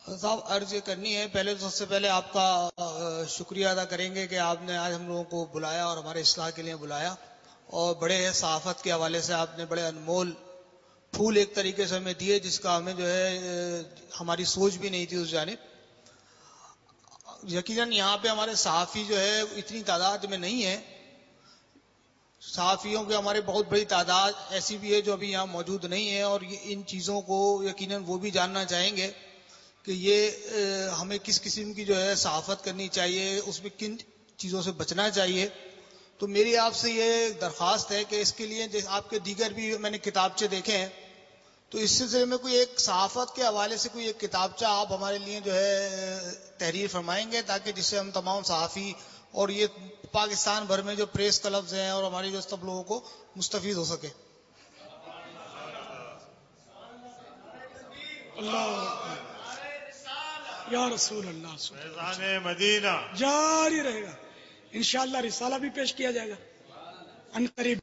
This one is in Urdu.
صاحب عرض یہ کرنی ہے، پہلے تو سب سے پہلے آپ کا شکریہ ادا کریں گے کہ آپ نے آج ہم لوگوں کو بلایا اور ہمارے اصلاح کے لیے بلایا، اور بڑے صحافت کے حوالے سے آپ نے بڑے انمول پھول ایک طریقے سے ہمیں دیے، جس کا ہمیں جو ہے ہماری سوچ بھی نہیں تھی اس جانب۔ یقیناً یہاں پہ ہمارے صحافی جو ہے اتنی تعداد میں نہیں ہے، صحافیوں کے ہمارے بہت بڑی تعداد ایسی بھی ہے جو ابھی یہاں موجود نہیں ہے، اور ان چیزوں کو یقیناً وہ بھی جاننا چاہیں گے کہ یہ ہمیں کس قسم کی جو ہے صحافت کرنی چاہیے، اس میں کن چیزوں سے بچنا چاہیے۔ تو میری آپ سے یہ درخواست ہے کہ اس کے لیے آپ کے دیگر بھی میں نے کتابچے دیکھے ہیں، تو اس سلسلے میں کوئی ایک صحافت کے حوالے سے کوئی ایک کتابچہ آپ ہمارے لیے جو ہے تحریر فرمائیں گے، تاکہ جس سے ہم تمام صحافی اور یہ پاکستان بھر میں جو پریس کلبز ہیں اور ہماری جو سب لوگوں کو مستفید ہو سکے۔ اللہ یا رسول اللہ فیضان مدینہ جاری رہے گا، انشاءاللہ رسالہ بھی پیش کیا جائے گا ان قریب۔